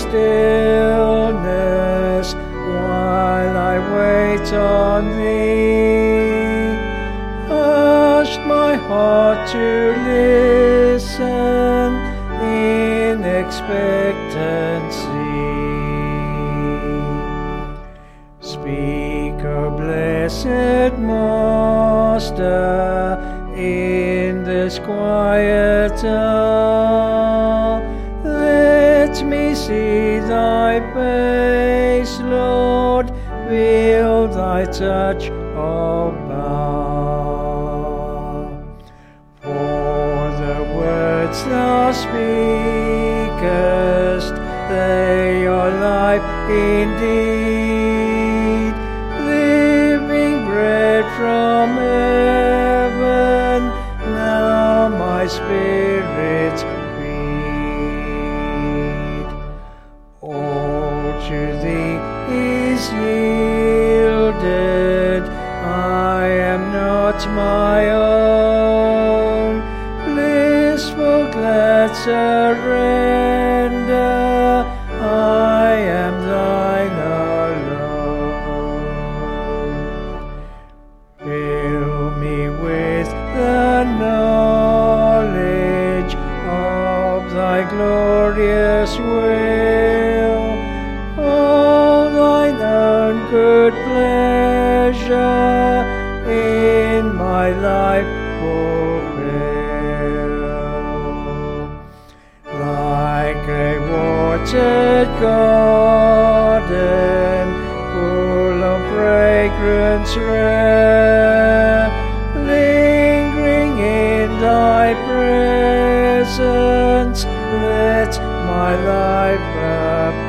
stillness while I wait on thee. Hush my heart to listen in expectancy. Speak, O blessed Master, in this quiet hour. Let me see thy face, Lord, feel thy touch of power. For the words thou speakest, they are life indeed, living bread from heaven, now my spirit's creed. All to thee is yielded, I am not my own. Blissful glad surrender, I am thine alone. Fill me with the knowledge of thy glorious will, all thine own good pleasure in my life fulfill. Like a watered garden, full of fragrance rare, lingering in thy presence, let my life appear.